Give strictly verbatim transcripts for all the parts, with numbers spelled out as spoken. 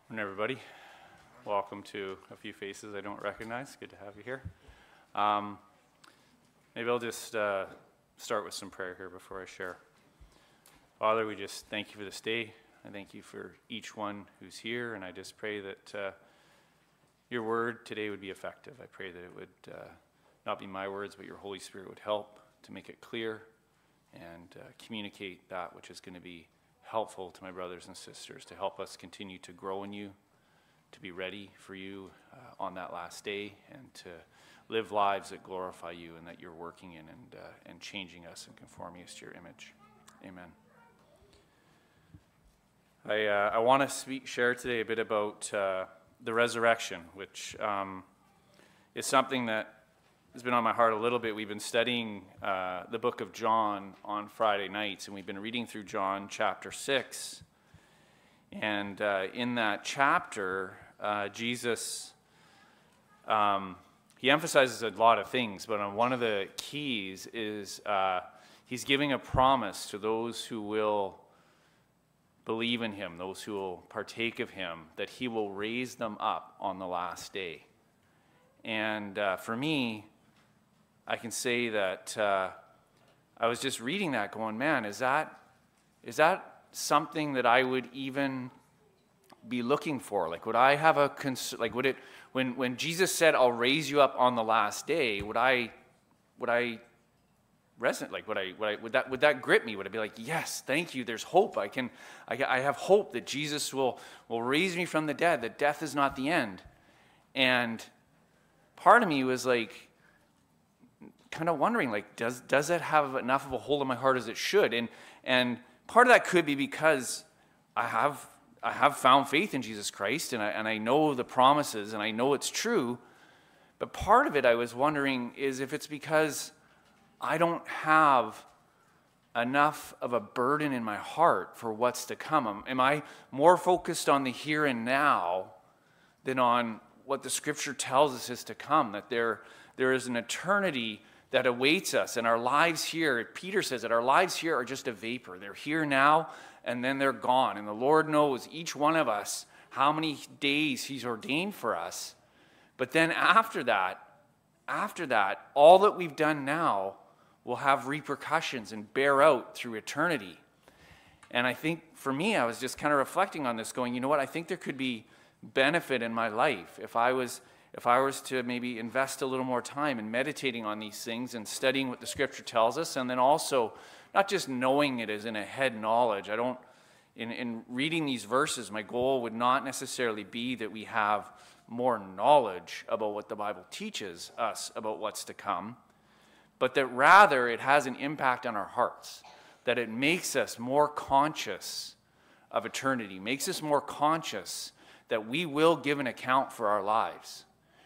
Morning, everybody. Welcome to a few faces I don't recognize. Good to have you here. Um, maybe I'll just uh, start with some prayer here before I share. Father, we just thank you for this day. I thank you for each one who's here, and I just pray that uh, your word today would be effective. I pray that it would uh, not be my words, but your Holy Spirit would help to make it clear and uh, communicate that which is going to be helpful to my brothers and sisters, to help us continue to grow in you, to be ready for you uh, on that last day, and to live lives that glorify you and that you're working in and uh, and changing us and conforming us to your image. Amen. I uh, I want to speak share today a bit about uh, the resurrection, which um, is something that has been on my heart a little bit. We've been studying uh, the book of John on Friday nights, and we've been reading through John chapter six. And uh, in that chapter, uh, Jesus, um, he emphasizes a lot of things, but on one of the keys is uh, he's giving a promise to those who will believe in him, those who will partake of him, that he will raise them up on the last day. And uh, for me, I can say that uh, I was just reading that going, man, is that is that something that I would even be looking for? Like, would I have a, cons- like, would it, when, when Jesus said, I'll raise you up on the last day, would I, would I resonate, like, would I, would I, would that, would that grip me? Would I be like, yes, thank you, there's hope. I can, I, I have hope that Jesus will, will raise me from the dead, that death is not the end. And part of me was like, kind of wondering, like, does does that have enough of a hold on my heart as it should? And and part of that could be because I have I have found faith in Jesus Christ, and I and I know the promises, and I know it's true. But part of it, I was wondering, is if it's because I don't have enough of a burden in my heart for what's to come. Am, am I more focused on the here and now than on what the Scripture tells us is to come? That there there is an eternity that awaits us, and our lives here, Peter says that our lives here are just a vapor. They're here now, and then they're gone. And the Lord knows each one of us how many days he's ordained for us. But then after that, after that, all that we've done now will have repercussions and bear out through eternity. And I think for me, I was just kind of reflecting on this, going, you know what, I think there could be benefit in my life if I was If I was to maybe invest a little more time in meditating on these things and studying what the Scripture tells us, and then also not just knowing it as in a head knowledge. I don't, in, in reading these verses, my goal would not necessarily be that we have more knowledge about what the Bible teaches us about what's to come, but that rather it has an impact on our hearts, that it makes us more conscious of eternity, makes us more conscious that we will give an account for our lives.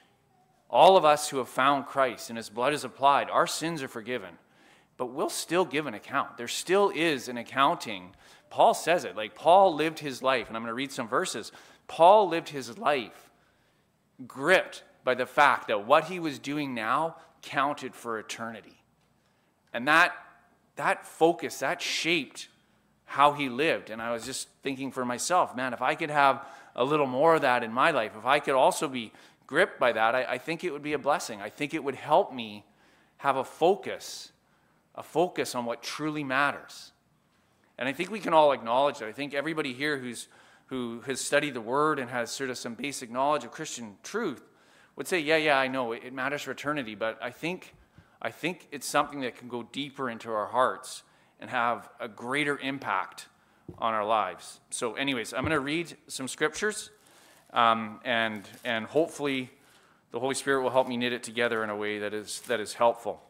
All of us who have found Christ and his blood is applied, our sins are forgiven, but we'll still give an account. There still is an accounting. Paul says it, like Paul lived his life, and I'm going to read some verses. Paul lived his life gripped by the fact that what he was doing now counted for eternity. And that, that focus, that shaped how he lived. And I was just thinking for myself, man, if I could have a little more of that in my life, if I could also be gripped by that, I, I think it would be a blessing. I think it would help me have a focus, a focus on what truly matters. And I think we can all acknowledge that. I think everybody here who's who has studied the Word and has sort of some basic knowledge of Christian truth would say, yeah, yeah, I know, it, it matters for eternity, but I think, I think it's something that can go deeper into our hearts and have a greater impact on our lives. So anyways, I'm going to read some scriptures. Um, and and hopefully the Holy Spirit will help me knit it together in a way that is that is helpful.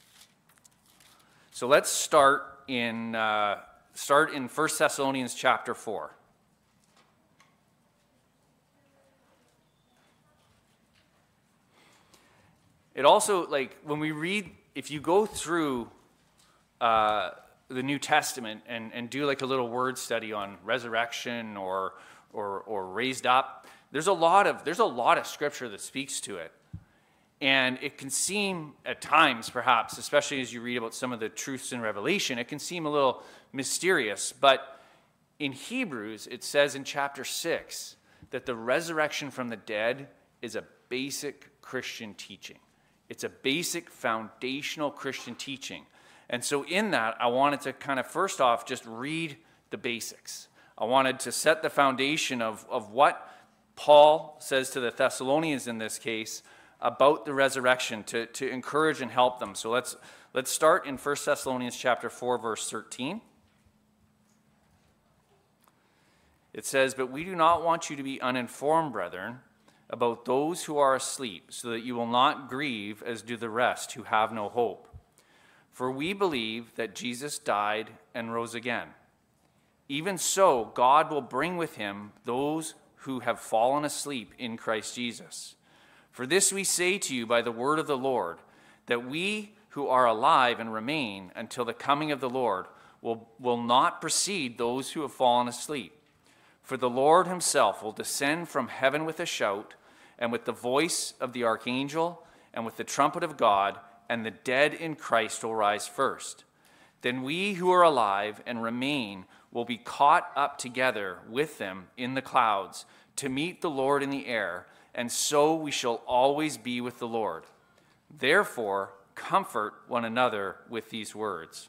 So let's start in uh, start in First Thessalonians chapter four. It also, like, when we read, if you go through uh, the New Testament and, and do like a little word study on resurrection or or or raised up, There's a lot of there's a lot of scripture that speaks to it. And it can seem at times, perhaps, especially as you read about some of the truths in Revelation, it can seem a little mysterious. But in Hebrews, it says in chapter six that the resurrection from the dead is a basic Christian teaching. It's a basic foundational Christian teaching. And so in that, I wanted to kind of first off just read the basics. I wanted to set the foundation of, of what Paul says to the Thessalonians in this case about the resurrection to, to encourage and help them. So let's, let's start in First Thessalonians chapter four, verse thirteen. It says, "But we do not want you to be uninformed, brethren, about those who are asleep, so that you will not grieve as do the rest who have no hope. For we believe that Jesus died and rose again. Even so, God will bring with him those who have fallen asleep in Christ Jesus. For this we say to you by the word of the Lord, that we who are alive and remain until the coming of the Lord will, will not precede those who have fallen asleep. For the Lord himself will descend from heaven with a shout, and with the voice of the archangel, and with the trumpet of God, and the dead in Christ will rise first. Then we who are alive and remain will be caught up together with them in the clouds to meet the Lord in the air, and so we shall always be with the Lord. Therefore, comfort one another with these words."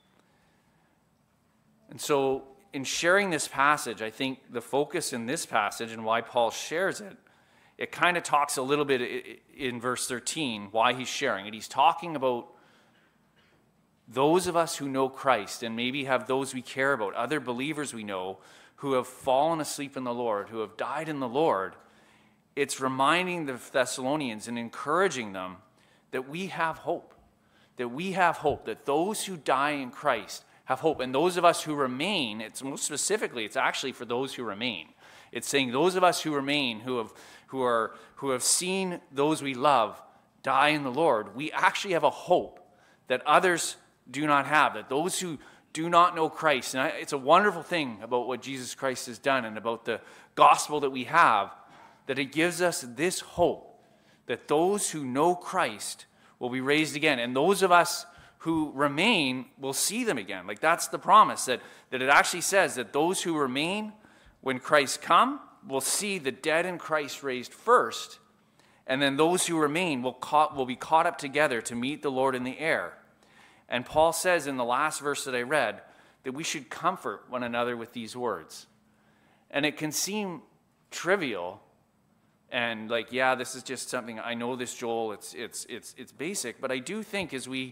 And so, in sharing this passage, I think the focus in this passage and why Paul shares it, it kind of talks a little bit in verse thirteen, why he's sharing it. He's talking about those of us who know Christ and maybe have those we care about, other believers we know who have fallen asleep in the Lord, who have died in the Lord. It's reminding the Thessalonians and encouraging them that we have hope, that we have hope, that those who die in Christ have hope. And those of us who remain, it's most specifically, it's actually for those who remain. It's saying those of us who remain, who have, who are, who have seen those we love die in the Lord, we actually have a hope that others do not have, that those who do not know Christ, and it's a wonderful thing about what Jesus Christ has done and about the gospel that we have, that it gives us this hope that those who know Christ will be raised again, and those of us who remain will see them again. Like that's the promise, that, that it actually says that those who remain when Christ come will see the dead in Christ raised first, and then those who remain will, caught, will be caught up together to meet the Lord in the air. And Paul says in the last verse that I read that we should comfort one another with these words. And it can seem trivial and like, yeah, this is just something, I know this, Joel, it's, it's, it's, it's basic, but I do think as we,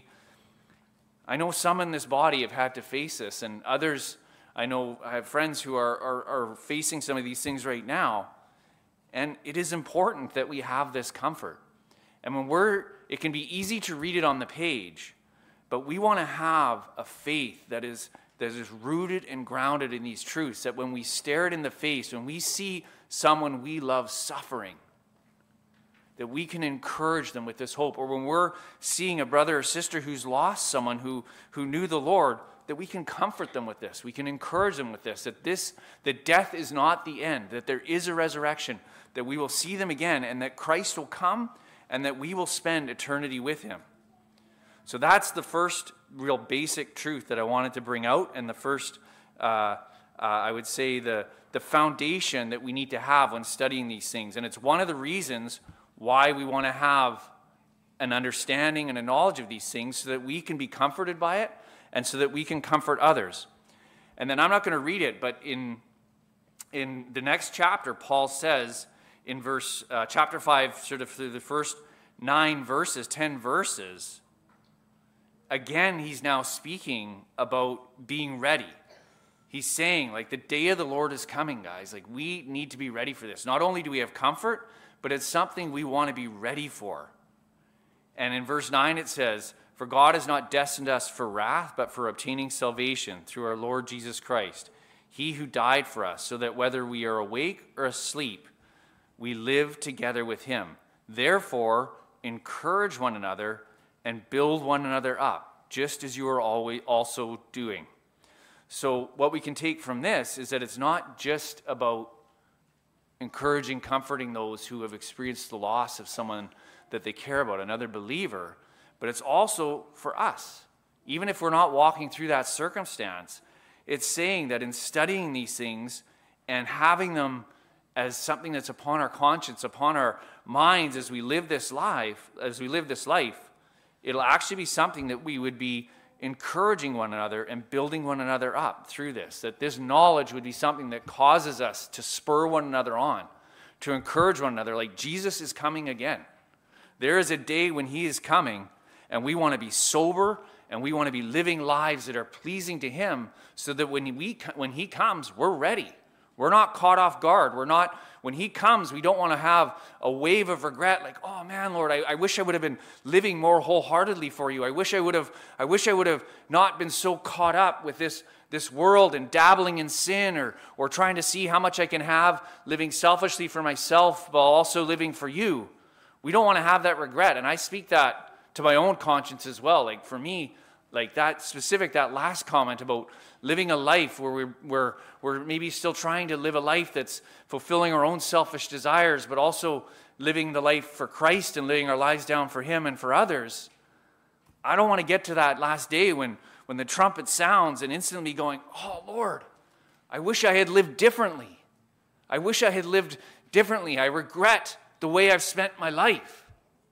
I know some in this body have had to face this, and others, I know I have friends who are, are, are facing some of these things right now, and it is important that we have this comfort. And when we're, it can be easy to read it on the page, but we want to have a faith that is, that is rooted and grounded in these truths, that when we stare it in the face, when we see someone we love suffering, that we can encourage them with this hope. Or when we're seeing a brother or sister who's lost someone who, who knew the Lord, that we can comfort them with this. We can encourage them with this, that this, that death is not the end, that there is a resurrection, that we will see them again, and that Christ will come, and that we will spend eternity with him. So that's the first real basic truth that I wanted to bring out, and the first, uh, uh, I would say, the, the foundation that we need to have when studying these things. And it's one of the reasons why we want to have an understanding and a knowledge of these things, so that we can be comforted by it, and so that we can comfort others. And then I'm not going to read it, but in, in the next chapter, Paul says in verse, uh, chapter five, sort of through the first nine verses, ten verses, again, he's now speaking about being ready. He's saying, like, the day of the Lord is coming, guys. Like, we need to be ready for this. Not only do we have comfort, but it's something we want to be ready for. And in verse nine it says, "For God has not destined us for wrath, but for obtaining salvation through our Lord Jesus Christ, he who died for us, so that whether we are awake or asleep, we live together with him. Therefore, encourage one another and build one another up, just as you are always also doing." So what we can take from this is that it's not just about encouraging, comforting those who have experienced the loss of someone that they care about, another believer, but it's also for us. Even if we're not walking through that circumstance, it's saying that in studying these things and having them as something that's upon our conscience, upon our minds as we live this life, as we live this life, it'll actually be something that we would be encouraging one another and building one another up through this. That this knowledge would be something that causes us to spur one another on, to encourage one another, like Jesus is coming again. There is a day when he is coming, and we want to be sober, and we want to be living lives that are pleasing to him, so that when we when he comes, we're ready. We're not caught off guard. We're not, when he comes, we don't want to have a wave of regret, like, oh man, Lord, I, I wish I would have been living more wholeheartedly for you. I wish I would have, I wish I would have not been so caught up with this, this world and dabbling in sin, or, or trying to see how much I can have living selfishly for myself while also living for you. We don't want to have that regret. And I speak that to my own conscience as well. Like for me, like that specific, that last comment about living a life where we're, we're, we're maybe still trying to live a life that's fulfilling our own selfish desires, but also living the life for Christ and laying our lives down for him and for others. I don't want to get to that last day when, when the trumpet sounds and instantly going, oh Lord, I wish I had lived differently. I wish I had lived differently. I regret the way I've spent my life.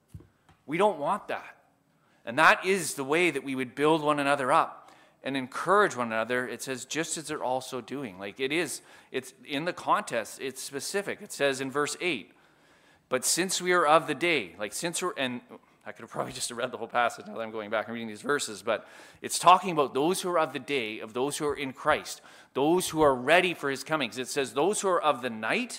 We don't want that. And that is the way that we would build one another up and encourage one another. It says, just as they're also doing. Like it is, it's in the context, it's specific. It says in verse eight, but since we are of the day, like since we're, and I could have probably just read the whole passage now that I'm going back and reading these verses, but it's talking about those who are of the day, of those who are in Christ, those who are ready for his coming. It says those who are of the night,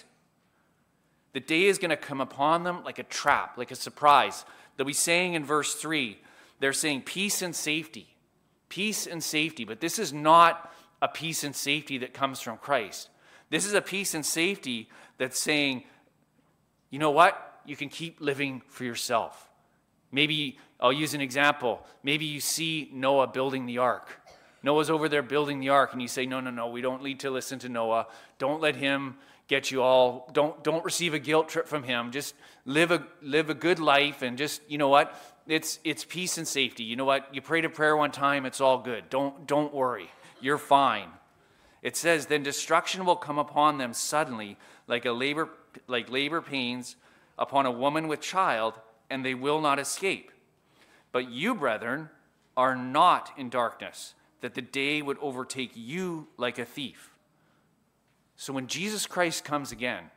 the day is going to come upon them like a trap, like a surprise. They'll be saying in verse three, they're saying peace and safety. Peace and safety. But this is not a peace and safety that comes from Christ. This is a peace and safety that's saying, you know what? You can keep living for yourself. Maybe, I'll use an example. Maybe you see Noah building the ark. Noah's over there building the ark, and you say, no, no, no, we don't need to listen to Noah. Don't let him get you all, don't don't receive a guilt trip from him. Just live a live a good life, and just, you know what? It's it's peace and safety. You know what? You prayed a prayer one time, it's all good. Don't don't worry. You're fine. It says, then destruction will come upon them suddenly, like a labor like labor pains upon a woman with child, and they will not escape. But you, brethren, are not in darkness, that the day would overtake you like a thief. So when Jesus Christ comes again,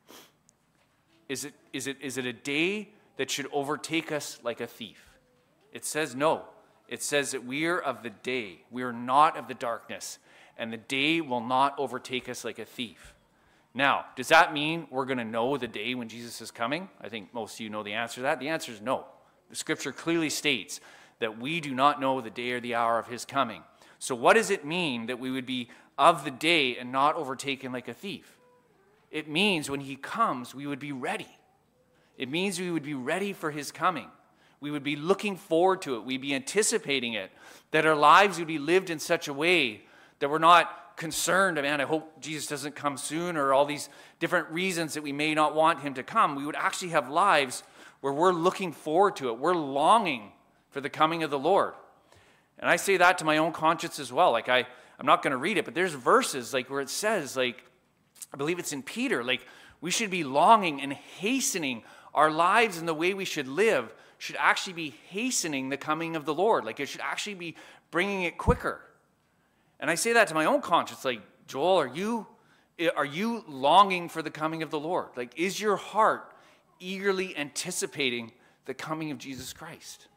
is it, is it, is it a day that should overtake us like a thief? It says no. It says that we are of the day. We are not of the darkness, and the day will not overtake us like a thief. Now, does that mean we're going to know the day when Jesus is coming? I think most of you know the answer to that. The answer is no. The scripture clearly states that we do not know the day or the hour of his coming. So what does it mean that we would be of the day and not overtaken like a thief? It means when he comes, we would be ready. It means we would be ready for his coming. We would be looking forward to it. We'd be anticipating it. That our lives would be lived in such a way that we're not concerned, man, I hope Jesus doesn't come soon, or all these different reasons that we may not want him to come. We would actually have lives where we're looking forward to it. We're longing for the coming of the Lord. And I say that to my own conscience as well. Like I, I'm not going to read it, but there's verses like where it says, like, I believe it's in Peter, like we should be longing and hastening our lives, and the way we should live should actually be hastening the coming of the Lord. Like it should actually be bringing it quicker. And I say that to my own conscience, like, Joel, are you, are you longing for the coming of the Lord? Like, is your heart eagerly anticipating the coming of Jesus Christ?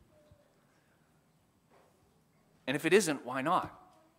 And if it isn't, why not?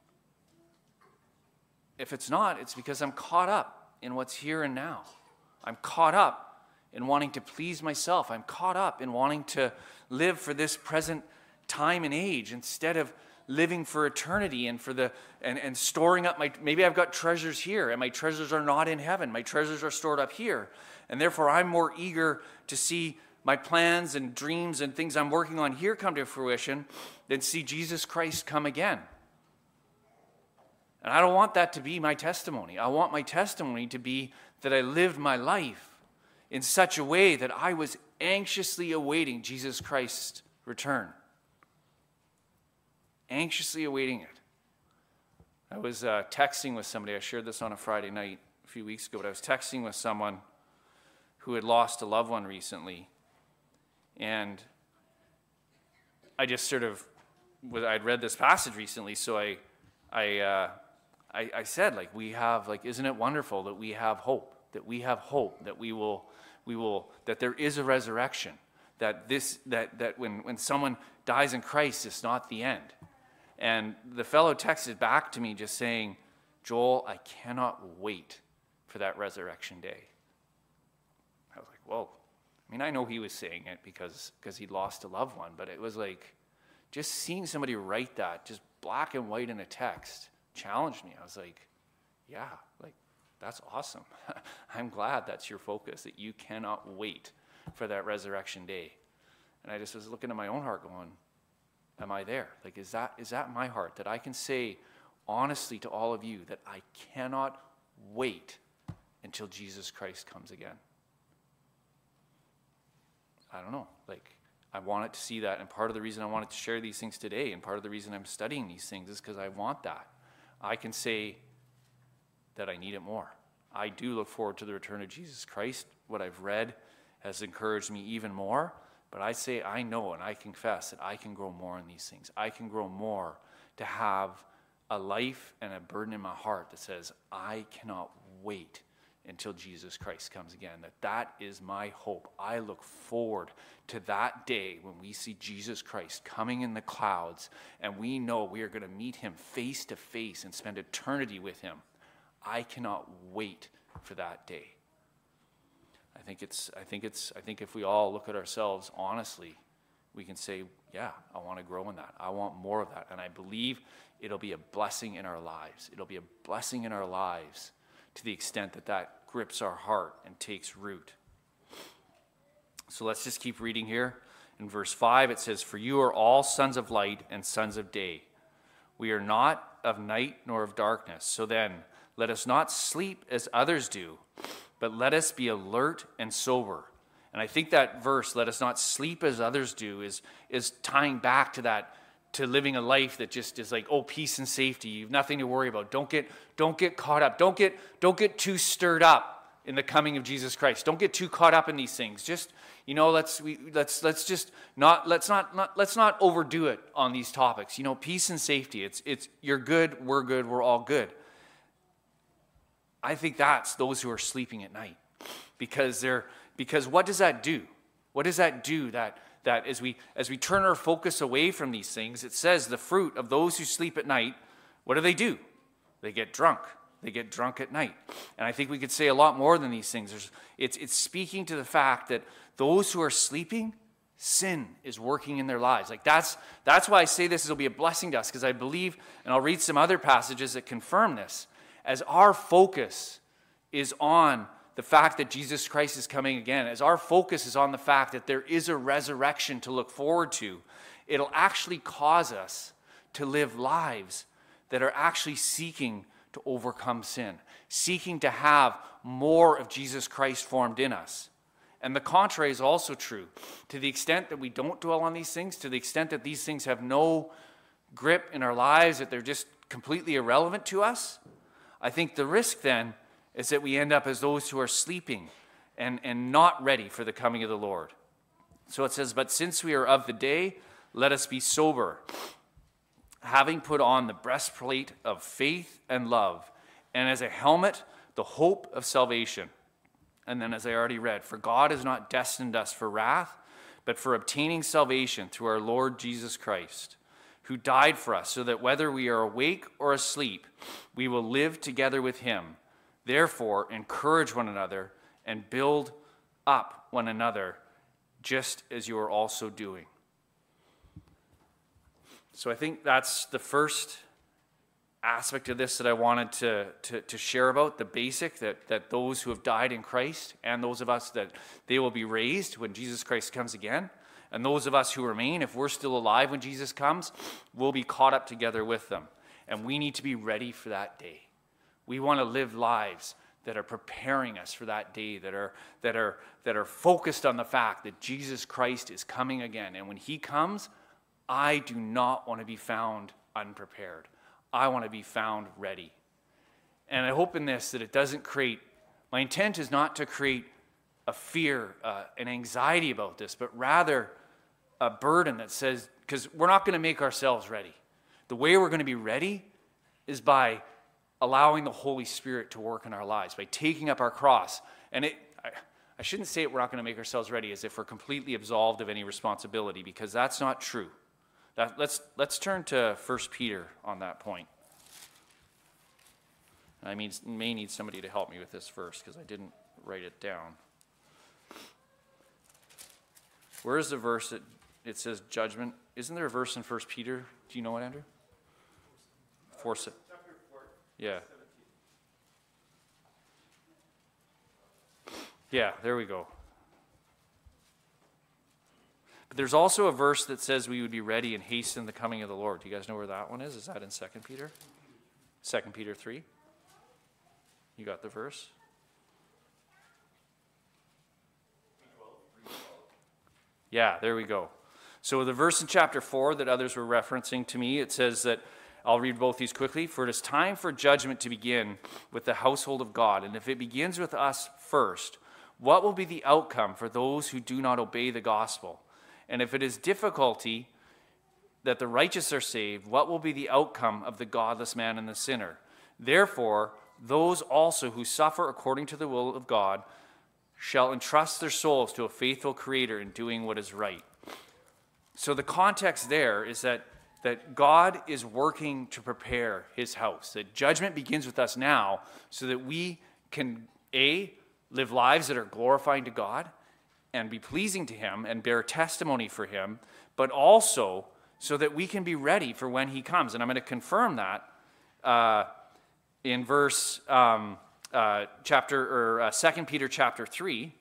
If it's not, it's because I'm caught up in what's here and now. I'm caught up in wanting to please myself. I'm caught up in wanting to live for this present time and age instead of living for eternity and for the and, and storing up my, maybe I've got treasures here and my treasures are not in heaven. My treasures are stored up here. And therefore I'm more eager to see my plans and dreams and things I'm working on here come to fruition than see Jesus Christ come again. And I don't want that to be my testimony. I want my testimony to be that I lived my life in such a way that I was anxiously awaiting Jesus Christ's return. Anxiously awaiting it. I was uh, texting with somebody. I shared this on a Friday night few weeks ago, but I was texting with someone who had lost a loved one recently. And I just sort of, I'd read this passage recently, so I, I, uh, I, I said, like, we have, like, isn't it wonderful that we have hope, that we have hope, that we will, we will, that there is a resurrection, that this, that, that when, when someone dies in Christ, it's not the end. And the fellow texted back to me just saying, Joel, I cannot wait for that resurrection day. I was like, whoa. I mean, I know he was saying it because because he lost a loved one, but it was like, just seeing somebody write that, just black and white in a text, challenged me. I was like, yeah, like, that's awesome. I'm glad that's your focus, that you cannot wait for that resurrection day. And I just was looking at my own heart going, am I there? Like, is that is that my heart? That I can say honestly to all of you that I cannot wait until Jesus Christ comes again. I don't know, like, I wanted to see that, and part of the reason I wanted to share these things today, and part of the reason I'm studying these things is because I want that. I can say that I need it more. I do look forward to the return of Jesus Christ. What I've read has encouraged me even more, but I say I know and I confess that I can grow more in these things. I can grow more to have a life and a burden in my heart that says, I cannot wait until Jesus Christ comes again. That that is my hope. I look forward to that day when we see Jesus Christ coming in the clouds and we know we are going to meet him face to face and spend eternity with him. I cannot wait for that day. I think it's I think it's I think if we all look at ourselves honestly, we can say, yeah, I want to grow in that. I want more of that. And I believe it'll be a blessing in our lives. It'll be a blessing in our lives to the extent that that grips our heart and takes root. So let's just keep reading here. In verse five, it says, for you are all sons of light and sons of day. We are not of night nor of darkness. So then, let us not sleep as others do, but let us be alert and sober. And I think that verse, let us not sleep as others do, is, is tying back to that, to living a life that just is like, oh, peace and safety. You have nothing to worry about. Don't get, don't get caught up. Don't get, don't get too stirred up in the coming of Jesus Christ. Don't get too caught up in these things. Just, you know, let's we, let's let's just not let's not, not let's not overdo it on these topics. You know, peace and safety. It's it's you're good, we're good, we're all good. I think that's those who are sleeping at night, because they're because what does that do? What does that do? That that as we as we turn our focus away from these things, it says the fruit of those who sleep at night, what do they do? They get drunk. They get drunk at night. And I think we could say a lot more than these things. There's, it's, it's speaking to the fact that those who are sleeping, sin is working in their lives. Like that's that's why I say this will be a blessing to us, because I believe, and I'll read some other passages that confirm this, as our focus is on the fact that Jesus Christ is coming again, as our focus is on the fact that there is a resurrection to look forward to, it'll actually cause us to live lives that are actually seeking to overcome sin, seeking to have more of Jesus Christ formed in us. And the contrary is also true. To the extent that we don't dwell on these things, to the extent that these things have no grip in our lives, that they're just completely irrelevant to us, I think the risk then is that we end up as those who are sleeping and, and not ready for the coming of the Lord. So it says, but since we are of the day, let us be sober, having put on the breastplate of faith and love, and as a helmet, the hope of salvation. And then as I already read, for God has not destined us for wrath, but for obtaining salvation through our Lord Jesus Christ, who died for us, so that whether we are awake or asleep, we will live together with him. Therefore, encourage one another and build up one another, just as you are also doing. So I think that's the first aspect of this that I wanted to, to, to share about, the basic, that, that those who have died in Christ and those of us that they will be raised when Jesus Christ comes again. And those of us who remain, if we're still alive when Jesus comes, will be caught up together with them. And we need to be ready for that day. We want to live lives that are preparing us for that day, that are, that are, that are focused on the fact that Jesus Christ is coming again. And when he comes, I do not want to be found unprepared. I want to be found ready. and I hope in this that it doesn't create, my intent is not to create a fear, uh, an anxiety about this, but rather a burden that says, because we're not going to make ourselves ready. The way we're going to be ready is by allowing the Holy Spirit to work in our lives, by taking up our cross. And it, I, I shouldn't say it, we're not going to make ourselves ready as if we're completely absolved of any responsibility, because that's not true. That, let's, let's turn to First Peter on that point. I mean, may need somebody to help me with this first, because I didn't write it down. Where is the verse that it says judgment? Isn't there a verse in First Peter? Do you know it, Andrew? Four, se- Chapter four. yeah. Yeah, there we go. But there's also a verse that says we would be ready and hasten the coming of the Lord. Do you guys know where that one is? Is that in Second Peter? Second Peter three? You got the verse? Yeah, there we go. So the verse in chapter four that others were referencing to me, it says that, I'll read both these quickly. For it is time for judgment to begin with the household of God. And if it begins with us first, what will be the outcome for those who do not obey the gospel? And if it is difficulty that the righteous are saved, what will be the outcome of the godless man and the sinner? Therefore, those also who suffer according to the will of God shall entrust their souls to a faithful Creator in doing what is right. So the context there is that, that God is working to prepare his house. That judgment begins with us now so that we can, A, live lives that are glorifying to God and be pleasing to him and bear testimony for him, but also so that we can be ready for when he comes. And I'm going to confirm that uh, in verse um, uh, chapter or uh, Second Peter chapter three.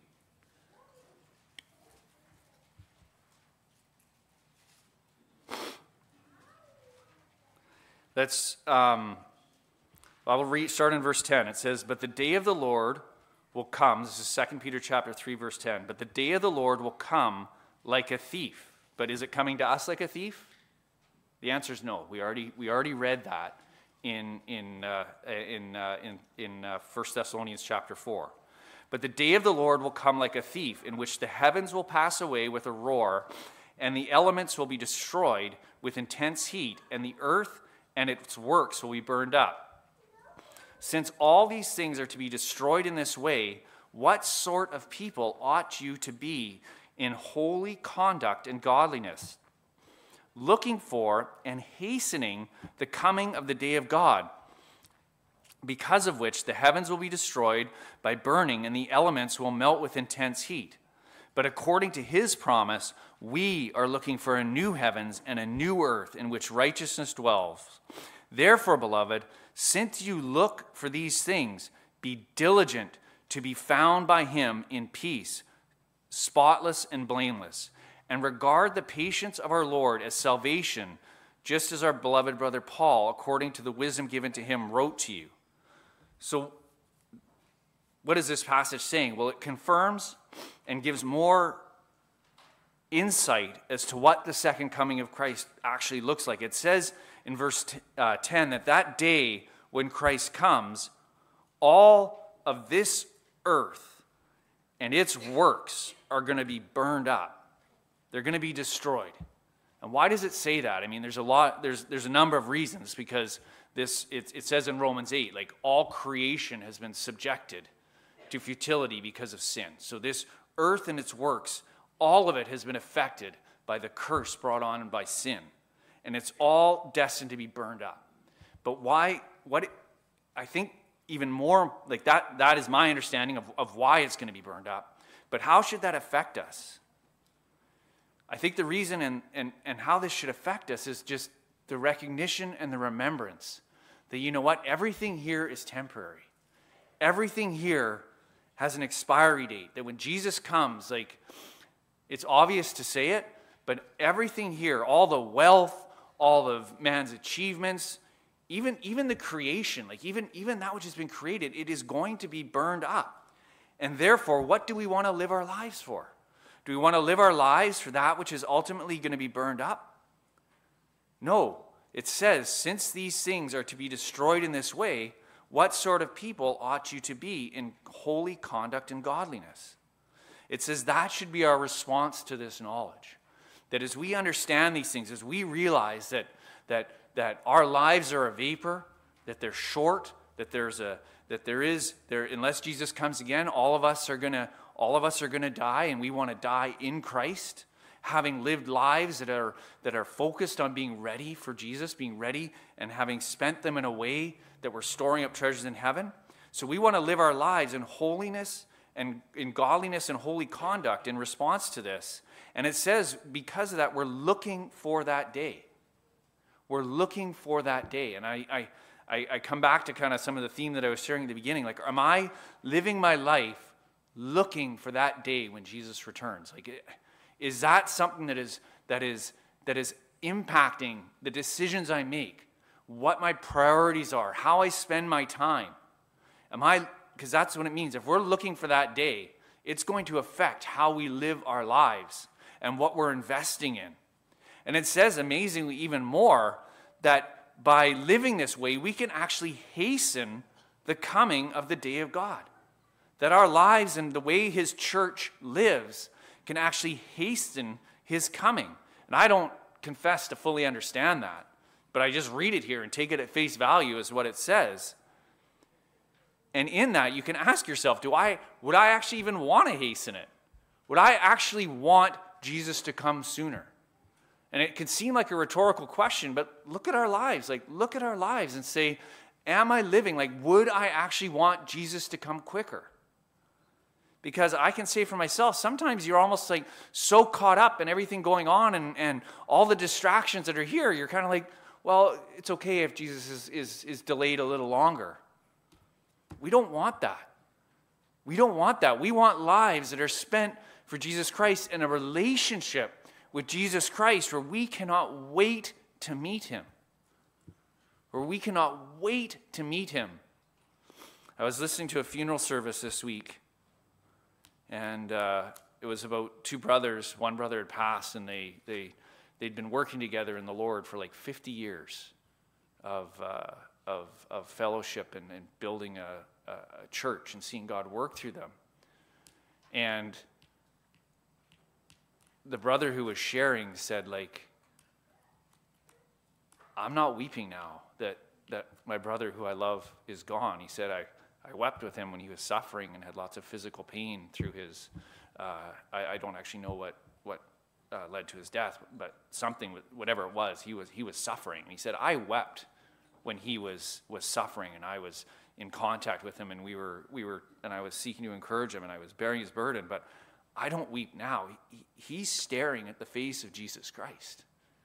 That's um, I will read start in verse ten. It says, "But the day of the Lord will come." This is Second Peter chapter three, verse ten. "But the day of the Lord will come like a thief." But is it coming to us like a thief? The answer is no. We already we already read that in in uh, in uh, in in uh, First Thessalonians chapter four. "But the day of the Lord will come like a thief, in which the heavens will pass away with a roar, and the elements will be destroyed with intense heat, and the earth and its works will be burned up. Since all these things are to be destroyed in this way, what sort of people ought you to be in holy conduct and godliness, looking for and hastening the coming of the day of God, because of which the heavens will be destroyed by burning, and the elements will melt with intense heat? But according to his promise, we are looking for a new heavens and a new earth in which righteousness dwells. Therefore, beloved, since you look for these things, be diligent to be found by him in peace, spotless and blameless, and regard the patience of our Lord as salvation, just as our beloved brother Paul, according to the wisdom given to him, wrote to you." So, what is this passage saying? Well, it confirms and gives more insight as to what the second coming of Christ actually looks like. It says in verse ten that that day when Christ comes, all of this earth and its works are going to be burned up. They're going to be destroyed. And why does it say that? I mean, there's a lot, there's there's a number of reasons, because this it, it says in Romans eight, like, all creation has been subjected to futility because of sin. So this earth and its works, all of it has been affected by the curse brought on by sin. And it's all destined to be burned up. But why, what, it, I think even more, like that, that is my understanding of, of why it's going to be burned up. But how should that affect us? I think the reason and, and, and how this should affect us is just the recognition and the remembrance that, you know what, everything here is temporary. Everything here has an expiry date, that when Jesus comes, like, it's obvious to say it, but everything here, all the wealth, all of man's achievements, even, even the creation, like even, even that which has been created, it is going to be burned up. And therefore, what do we want to live our lives for? Do we want to live our lives for that which is ultimately going to be burned up? No. It says, since these things are to be destroyed in this way, what sort of people ought you to be in holy conduct and godliness? It says that should be our response to this knowledge. That as we understand these things, as we realize that, that, that our lives are a vapor, that they're short, that there's a that there is there unless Jesus comes again, all of us are gonna all of us are gonna die, and we want to die in Christ, having lived lives that are that are focused on being ready for Jesus, being ready and having spent them in a way that we're storing up treasures in heaven. So we want to live our lives in holiness and in godliness and holy conduct in response to this. And it says because of that, we're looking for that day. We're looking for that day. And I, I, I, I come back to kind of some of the theme that I was sharing at the beginning. Like, am I living my life looking for that day when Jesus returns? Like, is that something that is that is that is impacting the decisions I make, what my priorities are, how I spend my time? Am I, because that's what it means. If we're looking for that day, it's going to affect how we live our lives and what we're investing in. And it says, amazingly, even more, that by living this way, we can actually hasten the coming of the day of God. That our lives and the way his church lives can actually hasten his coming. And I don't confess to fully understand that, but I just read it here and take it at face value as what it says. And in that, you can ask yourself, do I, would I actually even want to hasten it? Would I actually want Jesus to come sooner? And it can seem like a rhetorical question, but look at our lives. Like, look at our lives and say, am I living? Like, would I actually want Jesus to come quicker? Because I can say for myself, sometimes you're almost like so caught up in everything going on and, and all the distractions that are here, you're kind of like, well, it's okay if Jesus is, is, is delayed a little longer. We don't want that. We don't want that. We want lives that are spent for Jesus Christ in a relationship with Jesus Christ where we cannot wait to meet him. Where we cannot wait to meet him. I was listening to a funeral service this week, and uh, it was about two brothers. One brother had passed, and they, they, they'd been working together in the Lord for like fifty years of, uh, of, of fellowship and, and building a, a, a church and seeing God work through them. And the brother who was sharing said, like, I'm not weeping now that, that my brother who I love is gone. He said, I, I wept with him when he was suffering and had lots of physical pain through his, uh, I, I don't actually know what, what uh, led to his death, but something, whatever it was, he was, he was suffering. And he said, I wept when he was, was suffering, and I was in contact with him, and we were, we were, and I was seeking to encourage him, and I was bearing his burden, but I don't weep now. He, he's staring at the face of Jesus Christ.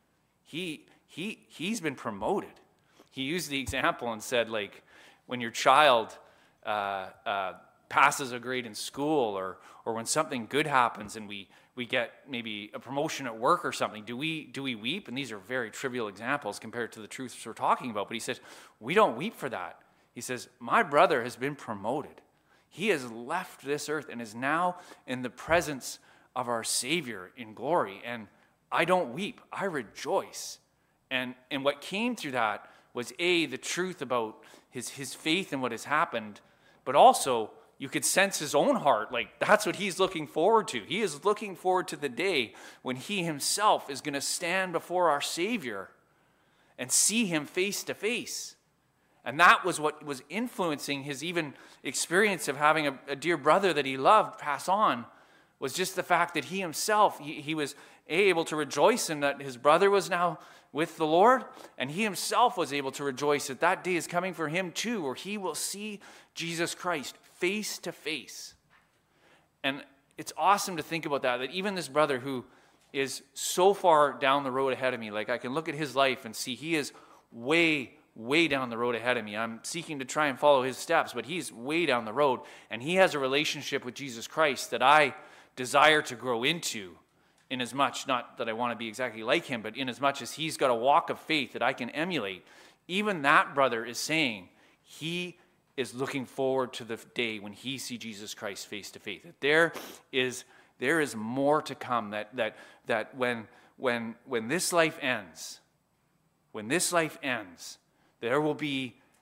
He, he, he's been promoted. He used the example and said, like, when your child uh, uh, passes a grade in school, or or when something good happens and we we get maybe a promotion at work or something, do we do we weep? And these are very trivial examples compared to the truths we're talking about. But he says, we don't weep for that. He says, my brother has been promoted. He has left this earth and is now in the presence of our Savior in glory. And I don't weep. I rejoice. And, and what came through that was, A, the truth about his, his faith in what has happened, but also you could sense his own heart. Like, that's what he's looking forward to. He is looking forward to the day when he himself is going to stand before our Savior and see him face to face. And that was what was influencing his even experience of having a, a dear brother that he loved pass on, was just the fact that he himself, he, he was able to rejoice in that his brother was now with the Lord, and he himself was able to rejoice that that day is coming for him too, where he will see Jesus Christ face to face. And it's awesome to think about that, that even this brother who is so far down the road ahead of me, like I can look at his life and see he is way way down the road ahead of me. I'm seeking to try and follow his steps, but he's way down the road, and he has a relationship with Jesus Christ that I desire to grow into, in as much, not that I want to be exactly like him, but in as much as he's got a walk of faith that I can emulate. Even that brother is saying he is looking forward to the day when he sees Jesus Christ face to face. That there is there is more to come, that that that when when when this life ends, when this life ends, there will be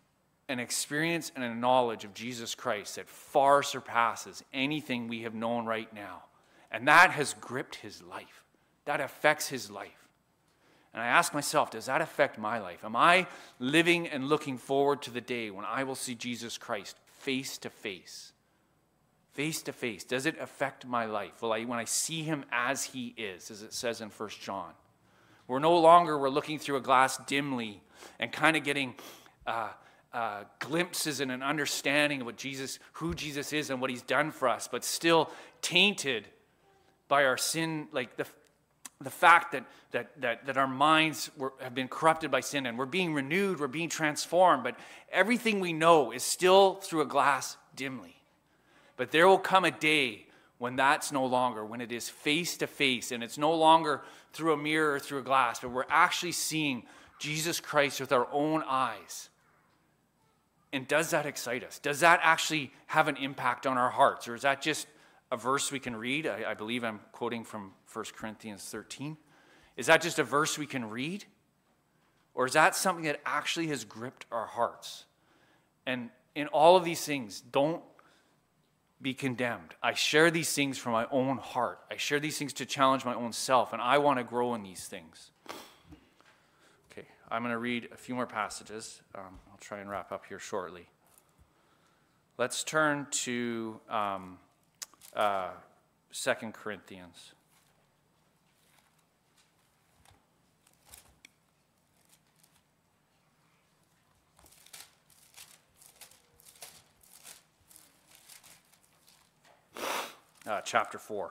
an experience and a knowledge of Jesus Christ that far surpasses anything we have known right now. And that has gripped his life. That affects his life. And I ask myself, does that affect my life? Am I living and looking forward to the day when I will see Jesus Christ face to face? Face to face. Does it affect my life? Will I, when I see him as he is, as it says in First John? We're no longer, we're looking through a glass dimly and kind of getting uh, uh, glimpses and an understanding of what Jesus, who Jesus is and what he's done for us, but still tainted by our sin, like the the fact that that that, that our minds were, have been corrupted by sin, and we're being renewed, we're being transformed, but everything we know is still through a glass dimly. But there will come a day when that's no longer, when it is face to face, and it's no longer through a mirror or through a glass, but we're actually seeing Jesus Christ with our own eyes. And does that excite us? Does that actually have an impact on our hearts? Or is that just a verse we can read? I, I believe I'm quoting from First Corinthians thirteen. Is that just a verse we can read? Or is that something that actually has gripped our hearts? And in all of these things, don't be condemned. I share these things from my own heart. I share these things to challenge my own self, and I want to grow in these things. Okay, I'm going to read a few more passages. Um, I'll try and wrap up here shortly. Let's turn to um, uh, Second Corinthians. Uh, chapter four.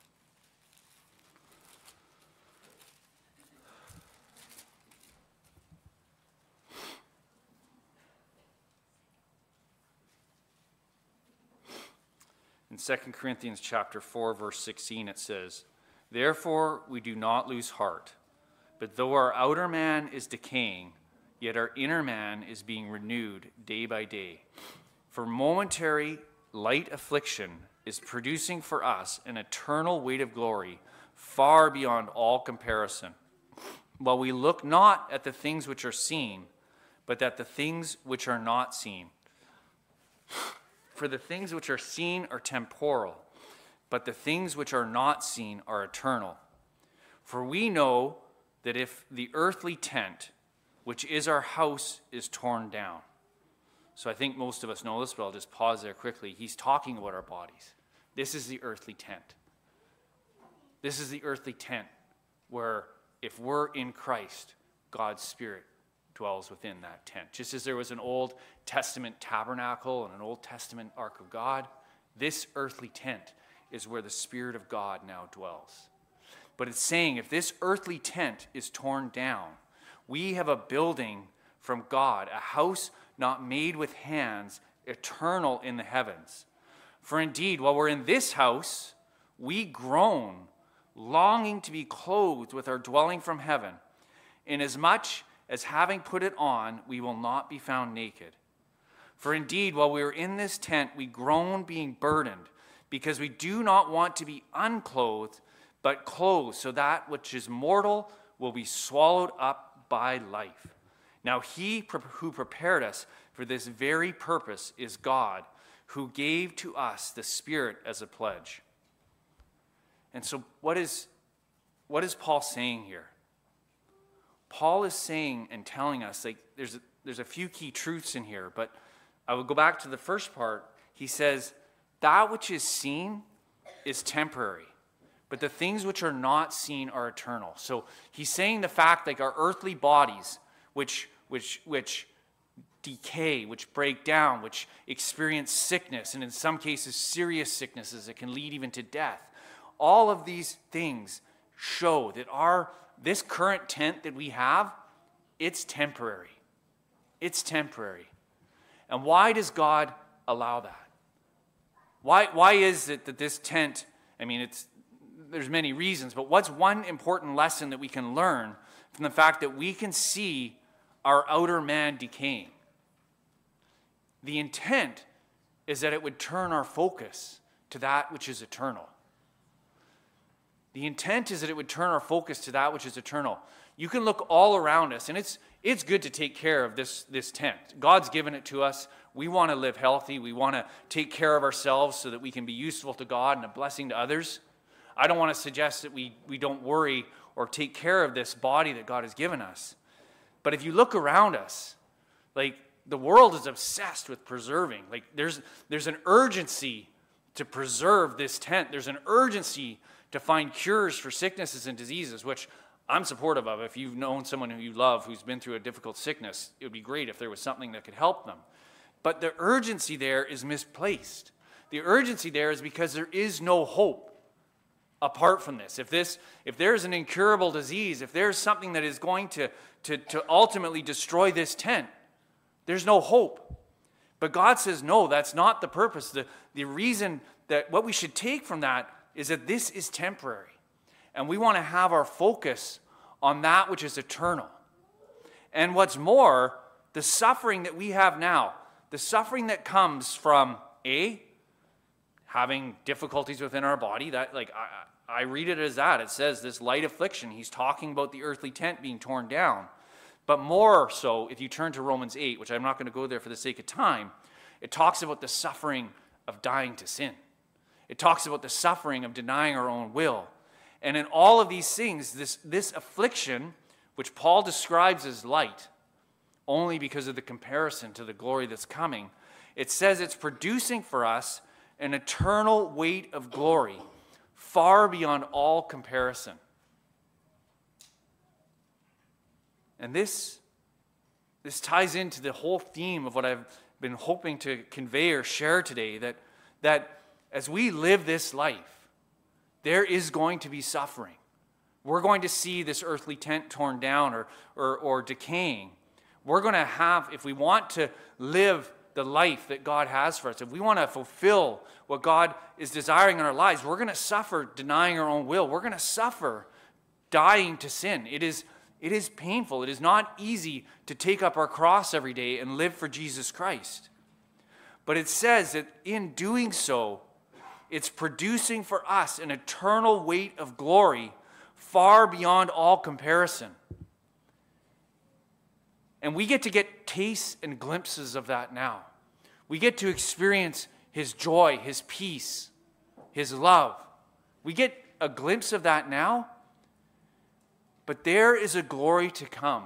In Second Corinthians chapter four, verse sixteen, it says, "Therefore we do not lose heart, but though our outer man is decaying, yet our inner man is being renewed day by day. For momentary light affliction is producing for us an eternal weight of glory far beyond all comparison. While we look not at the things which are seen, but at the things which are not seen. For the things which are seen are temporal, but the things which are not seen are eternal. For we know that if the earthly tent, which is our house, is torn down." So I think most of us know this, but I'll just pause there quickly. He's talking about our bodies. This is the earthly tent. This is the earthly tent where if we're in Christ, God's Spirit dwells within that tent. Just as there was an Old Testament tabernacle and an Old Testament Ark of God, this earthly tent is where the Spirit of God now dwells. But it's saying if this earthly tent is torn down, we have a building from God, a house not made with hands, eternal in the heavens. For indeed, while we're in this house, we groan, longing to be clothed with our dwelling from heaven, inasmuch as having put it on, we will not be found naked. For indeed, while we are in this tent, we groan, being burdened, because we do not want to be unclothed, but clothed, so that which is mortal will be swallowed up by life. Now he who prepared us for this very purpose is God, who gave to us the Spirit as a pledge. And so what is, what is Paul saying here? Paul is saying and telling us, like, there's a, there's a few key truths in here, but I will go back to the first part. He says, that which is seen is temporary, but the things which are not seen are eternal. So he's saying the fact, like our earthly bodies, which which which decay, which break down, which experience sickness, and in some cases serious sicknesses that can lead even to death. All of these things show that our this current tent that we have, it's temporary. It's temporary. And why does God allow that? Why why is it that this tent, I mean, it's there's many reasons, but what's one important lesson that we can learn from the fact that we can see our outer man decaying? The intent is that it would turn our focus to that which is eternal. The intent is that it would turn our focus to that which is eternal. You can look all around us, and it's It's good to take care of this, this tent. God's given it to us. We want to live healthy. We want to take care of ourselves so that we can be useful to God and a blessing to others. I don't want to suggest that we, we don't worry or take care of this body that God has given us. But if you look around us, like, the world is obsessed with preserving. Like, there's, there's an urgency to preserve this tent. There's an urgency to find cures for sicknesses and diseases, which I'm supportive of. If you've known someone who you love who's been through a difficult sickness, it would be great if there was something that could help them. But the urgency there is misplaced. The urgency there is because there is no hope apart from this. If this, if there's an incurable disease, if there's something that is going to, to, to ultimately destroy this tent, there's no hope. But God says, no, that's not the purpose. The, the reason that what we should take from that is that this is temporary. And we want to have our focus on that which is eternal. And what's more, the suffering that we have now, the suffering that comes from, A, having difficulties within our body, that, like, I, I read it as that. It says this light affliction. He's talking about the earthly tent being torn down. But more so, if you turn to Romans eight, which I'm not going to go there for the sake of time, it talks about the suffering of dying to sin. It talks about the suffering of denying our own will. And in all of these things, this, this affliction, which Paul describes as light, only because of the comparison to the glory that's coming, it says it's producing for us an eternal weight of glory, far beyond all comparison. And this, this ties into the whole theme of what I've been hoping to convey or share today, that, that as we live this life, there is going to be suffering. We're going to see this earthly tent torn down or, or, or decaying. We're going to have, if we want to live the life that God has for us, if we want to fulfill what God is desiring in our lives, we're going to suffer denying our own will. We're going to suffer dying to sin. It is, it is painful. It is not easy to take up our cross every day and live for Jesus Christ. But it says that in doing so, it's producing for us an eternal weight of glory far beyond all comparison. And we get to get tastes and glimpses of that now. We get to experience His joy, His peace, His love. We get a glimpse of that now. But there is a glory to come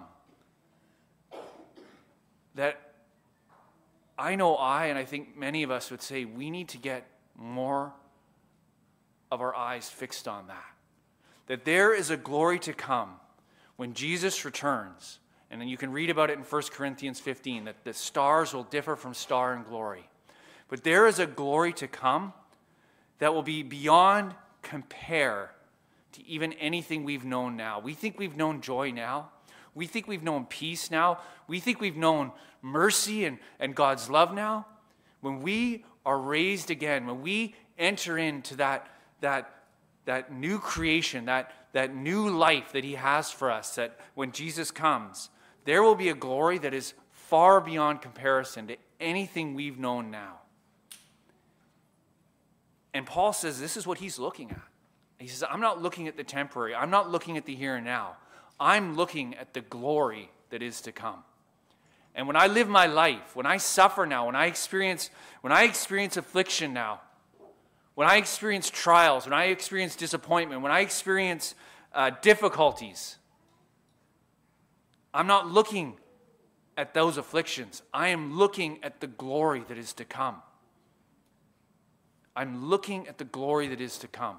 that I know I, and I think many of us would say, we need to get more of our eyes fixed on that. That there is a glory to come when Jesus returns. And then you can read about it in First Corinthians fifteen, that the stars will differ from star in glory. But there is a glory to come that will be beyond compare to even anything we've known now. We think we've known joy now. We think we've known peace now. We think we've known mercy and, and God's love now. When we are raised again, when we enter into that, that, that new creation, that, that new life that He has for us, that when Jesus comes, there will be a glory that is far beyond comparison to anything we've known now. And Paul says this is what he's looking at. He says, I'm not looking at the temporary. I'm not looking at the here and now. I'm looking at the glory that is to come. And when I live my life, when I suffer now, when I experience, when I experience affliction now, when I experience trials, when I experience disappointment, when I experience uh, difficulties, I'm not looking at those afflictions. I am looking at the glory that is to come. I'm looking at the glory that is to come.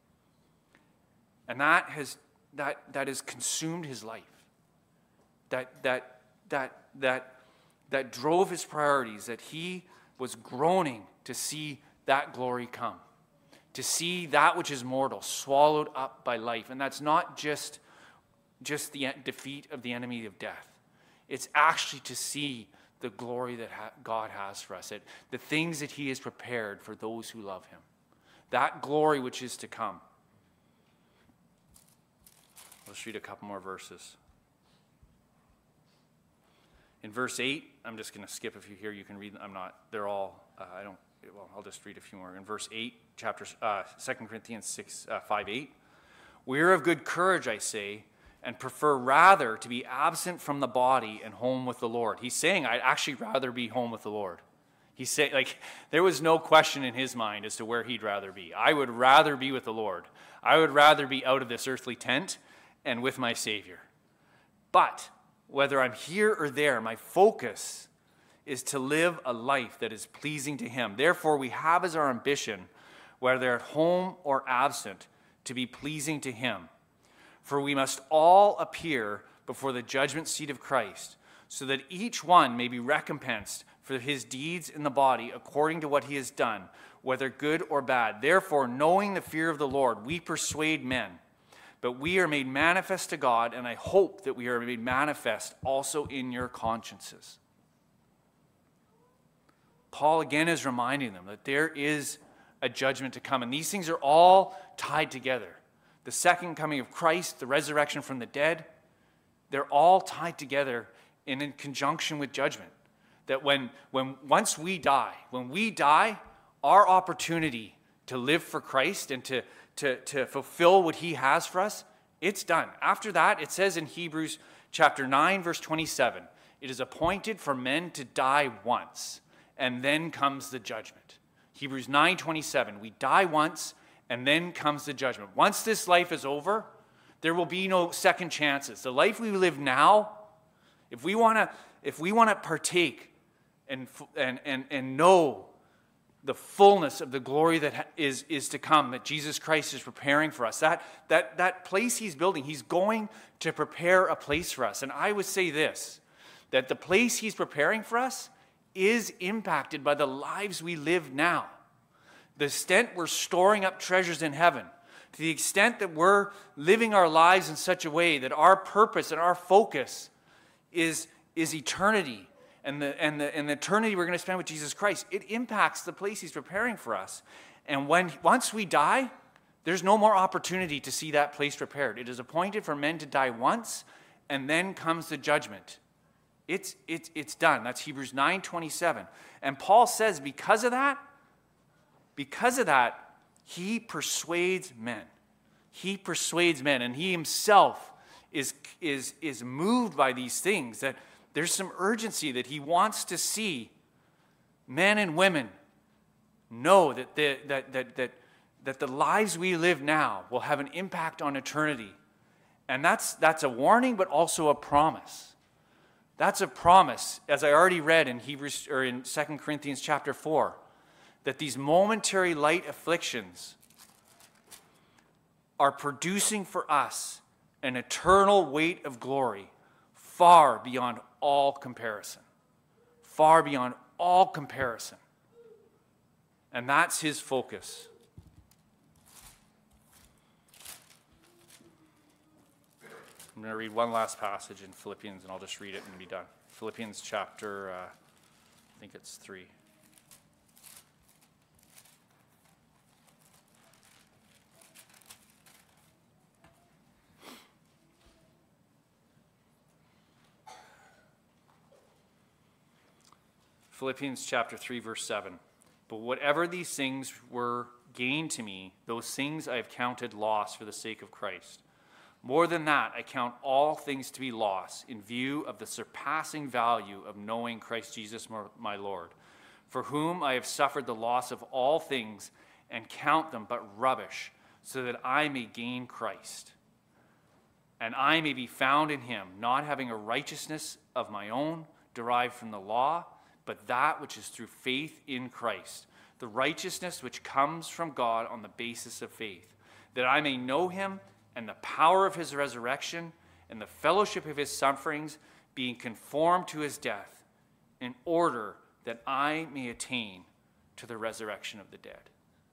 And that has that that has consumed his life. That that that that that drove his priorities, that he was groaning to see that glory come. To see that which is mortal swallowed up by life. And that's not just, just the defeat of the enemy of death. It's actually to see the glory that ha- God has for us. It, the things that He has prepared for those who love Him. That glory which is to come. Let's read a couple more verses. In verse eight, I'm just going to skip a few here. You can read them. I'm not, they're all, uh, I don't, well, I'll just read a few more. In verse eight, chapter, uh, Second Corinthians six, uh, five, eight. We are of good courage, I say, and prefer rather to be absent from the body and home with the Lord. He's saying, I'd actually rather be home with the Lord. He's saying, like, there was no question in his mind as to where he'd rather be. I would rather be with the Lord. I would rather be out of this earthly tent and with my Savior. But whether I'm here or there, my focus is to live a life that is pleasing to him. Therefore, we have as our ambition, whether at home or absent, to be pleasing to him. For we must all appear before the judgment seat of Christ, so that each one may be recompensed for his deeds in the body according to what he has done, whether good or bad. Therefore, knowing the fear of the Lord, we persuade men. But we are made manifest to God, and I hope that we are made manifest also in your consciences. Paul again is reminding them that there is a judgment to come, and these things are all tied together. The second coming of Christ, the resurrection from the dead, they're all tied together and in conjunction with judgment. That when, when once we die, when we die, our opportunity to live for Christ and to, to, to fulfill what he has for us, it's done. After that, it says in Hebrews chapter nine, verse twenty-seven, it is appointed for men to die once, and then comes the judgment. Hebrews nine twenty-seven, we die once, and then comes the judgment. Once this life is over, there will be no second chances. The life we live now, if we want to if we want to partake and, and, and, and know the fullness of the glory that is, is to come, that Jesus Christ is preparing for us, that, that, that place he's building, he's going to prepare a place for us. And I would say this, that the place he's preparing for us is impacted by the lives we live now. The extent we're storing up treasures in heaven, to the extent that we're living our lives in such a way that our purpose and our focus is, is eternity and the, and, the, and the eternity we're going to spend with Jesus Christ, it impacts the place he's preparing for us. And when once we die, there's no more opportunity to see that place prepared. It is appointed for men to die once, and then comes the judgment. It's, it's, it's done. That's Hebrews nine twenty-seven. And Paul says because of that, because of that, he persuades men. He persuades men, and he himself is, is, is moved by these things, that there's some urgency that he wants to see men and women know that the, that, that, that, that the lives we live now will have an impact on eternity. And that's, that's a warning, but also a promise. That's a promise, as I already read in Hebrews or in Second Corinthians chapter four, that these momentary light afflictions are producing for us an eternal weight of glory far beyond all comparison. Far beyond all comparison. And that's his focus. I'm going to read one last passage in Philippians, and I'll just read it and be done. Philippians chapter, uh, I think it's three. Philippians chapter three, verse seven. But whatever these things were gain to me, those things I have counted loss for the sake of Christ. More than that, I count all things to be loss in view of the surpassing value of knowing Christ Jesus my Lord, for whom I have suffered the loss of all things and count them but rubbish, so that I may gain Christ, and I may be found in him, not having a righteousness of my own derived from the law, but that which is through faith in Christ, the righteousness which comes from God on the basis of faith, that I may know him and the power of his resurrection and the fellowship of his sufferings, being conformed to his death, in order that I may attain to the resurrection of the dead.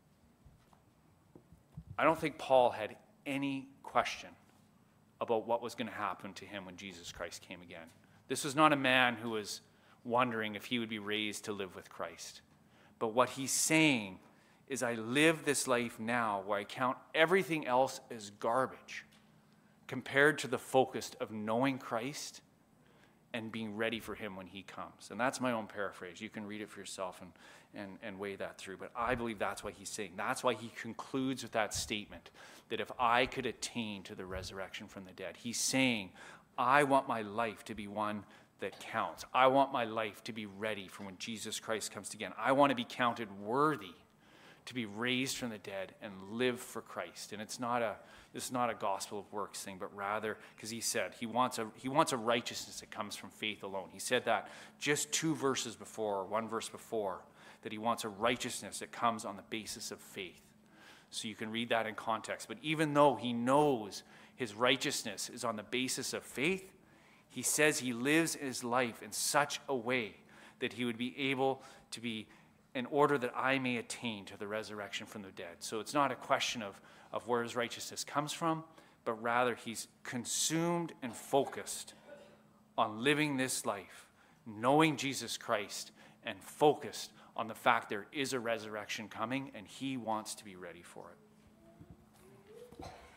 I don't think Paul had any question about what was going to happen to him when Jesus Christ came again. This was not a man who was wondering if he would be raised to live with Christ. But what he's saying is, I live this life now where I count everything else as garbage compared to the focus of knowing Christ and being ready for him when he comes. And that's my own paraphrase. You can read it for yourself and, and, and weigh that through. But I believe that's what he's saying. That's why he concludes with that statement, that if I could attain to the resurrection from the dead, he's saying, I want my life to be one that counts. I want my life to be ready for when Jesus Christ comes again. I want to be counted worthy to be raised from the dead and live for Christ. And it's not a it's not a gospel of works thing, but rather, because he said he wants a he wants a righteousness that comes from faith alone. He said that just two verses before, or one verse before, that he wants a righteousness that comes on the basis of faith. So you can read that in context. But even though he knows his righteousness is on the basis of faith, he says he lives his life in such a way that he would be able to be in order that I may attain to the resurrection from the dead. So it's not a question of, of where his righteousness comes from, but rather he's consumed and focused on living this life, knowing Jesus Christ, and focused on the fact there is a resurrection coming, and he wants to be ready for it.